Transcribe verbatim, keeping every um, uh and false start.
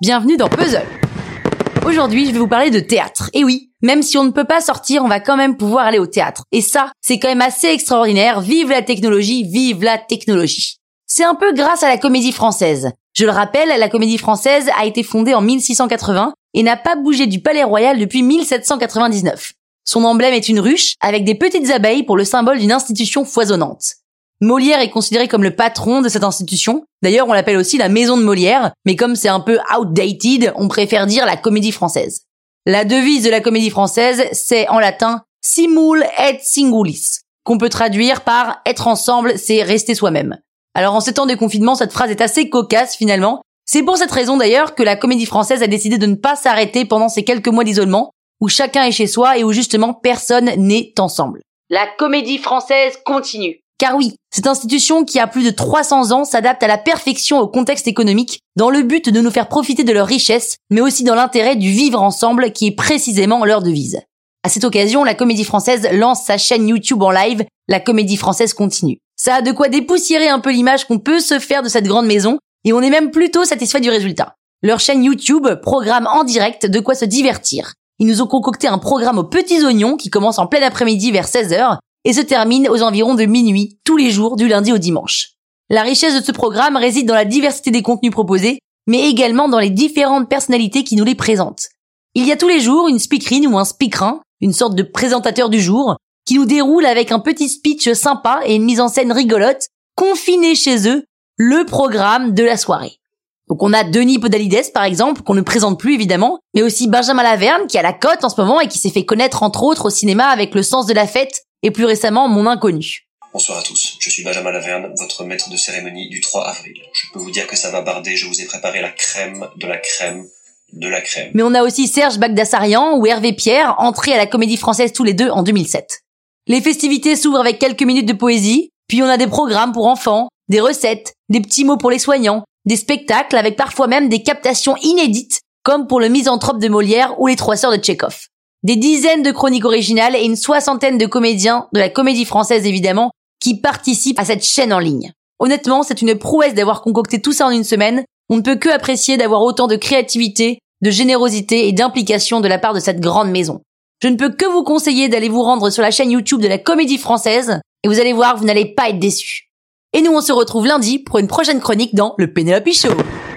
bienvenue dans Puzzle. Aujourd'hui, je vais vous parler de théâtre. Et oui, même si on ne peut pas sortir, on va quand même pouvoir aller au théâtre. Et ça, c'est quand même assez extraordinaire. Vive la technologie, vive la technologie. C'est un peu grâce à la Comédie Française. Je le rappelle, la Comédie Française a été fondée en mille six cent quatre-vingts et n'a pas bougé du Palais Royal depuis mille sept cent quatre-vingt-dix-neuf. Son emblème est une ruche avec des petites abeilles pour le symbole d'une institution foisonnante. Molière est considéré comme le patron de cette institution. D'ailleurs, on l'appelle aussi la maison de Molière, mais comme c'est un peu outdated, on préfère dire la Comédie Française. La devise de la Comédie Française, c'est en latin « simul et singulis », qu'on peut traduire par « être ensemble, c'est rester soi-même ». Alors en ces temps de confinement, cette phrase est assez cocasse finalement. C'est pour cette raison d'ailleurs que la Comédie Française a décidé de ne pas s'arrêter pendant ces quelques mois d'isolement, où chacun est chez soi et où justement personne n'est ensemble. La Comédie Française continue. Car oui, cette institution qui a plus de trois cents ans s'adapte à la perfection au contexte économique, dans le but de nous faire profiter de leur richesse, mais aussi dans l'intérêt du vivre ensemble qui est précisément leur devise. À cette occasion, la Comédie Française lance sa chaîne YouTube en live, La Comédie Française continue. Ça a de quoi dépoussiérer un peu l'image qu'on peut se faire de cette grande maison, et on est même plutôt satisfait du résultat. Leur chaîne YouTube programme en direct de quoi se divertir. Ils nous ont concocté un programme aux petits oignons qui commence en plein après-midi vers seize heures et se termine aux environs de minuit, tous les jours du lundi au dimanche. La richesse de ce programme réside dans la diversité des contenus proposés, mais également dans les différentes personnalités qui nous les présentent. Il y a tous les jours une speakerine ou un speakerin, une sorte de présentateur du jour, qui nous déroule avec un petit speech sympa et une mise en scène rigolote, confinés chez eux, le programme de la soirée. Donc on a Denis Podalides par exemple, qu'on ne présente plus évidemment, mais aussi Benjamin Laverne qui a la cote en ce moment et qui s'est fait connaître entre autres au cinéma avec Le Sens de la fête et plus récemment Mon Inconnu. Bonsoir à tous, je suis Benjamin Laverne, votre maître de cérémonie du trois avril. Je peux vous dire que ça va barder, je vous ai préparé la crème de la crème de la crème. Mais on a aussi Serge Bagdasarian ou Hervé Pierre, entrés à la Comédie Française tous les deux en deux mille sept. Les festivités s'ouvrent avec quelques minutes de poésie, puis on a des programmes pour enfants, des recettes, des petits mots pour les soignants, des spectacles avec parfois même des captations inédites, comme pour le Misanthrope de Molière ou Les Trois Sœurs de Tchekhov. Des dizaines de chroniques originales et une soixantaine de comédiens de la Comédie Française évidemment, qui participent à cette chaîne en ligne. Honnêtement, c'est une prouesse d'avoir concocté tout ça en une semaine. On ne peut que apprécier d'avoir autant de créativité, de générosité et d'implication de la part de cette grande maison. Je ne peux que vous conseiller d'aller vous rendre sur la chaîne YouTube de la Comédie Française et vous allez voir, vous n'allez pas être déçus. Et nous, on se retrouve lundi pour une prochaine chronique dans le Pénélope Show.